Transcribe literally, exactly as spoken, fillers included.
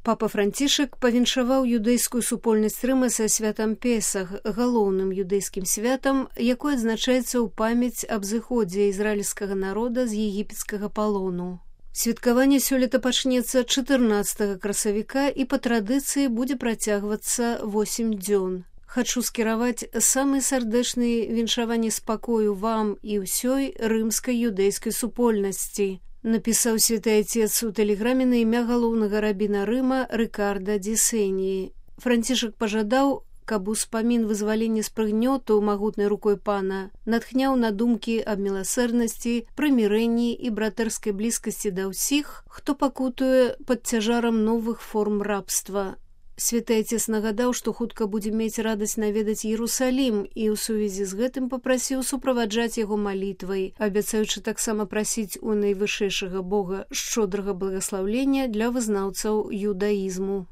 Папа Францішак павіншаваў юдэйскую супольнасць Рыма са святам Песах, галоўным юдэйскім святам, якое адзначаецца ў памяць аб зыходзе ізраільскага народа з егіпецкага палону. Святкаванне сёлета пачнецца чатырнаццатага красавіка і па традыцыі будзе працягвацца восем дзён. Хачу скіраваць самыя сардэчныя віншаванні спакою вам і ўсёй рымскай юдэйскай супольнасці, напісаў святы айцец у тэлеграме на імя галоўнага рабіна Рыма Рыкарда ді Сеніі. Францішак пажадаў, каб успамін вызвалення з прыгнёту магутнай рукой пана натхняў на думкі аб міласэрнасці, прымірэнні і братэрскай блізкасці да ўсіх, хто пакутуе пад цяжарам новых форм рабства. Святы айцец нагадаў, што хутка будзе мець радасць наведаць Іерусалім і ў сувязі з гэтым папрасіў суправаджаць яго малітвай, абяцаючы таксама прасіць у найвышэйшага Бога шчодрага благаслаўлення для вызнаўцаў юдаізму.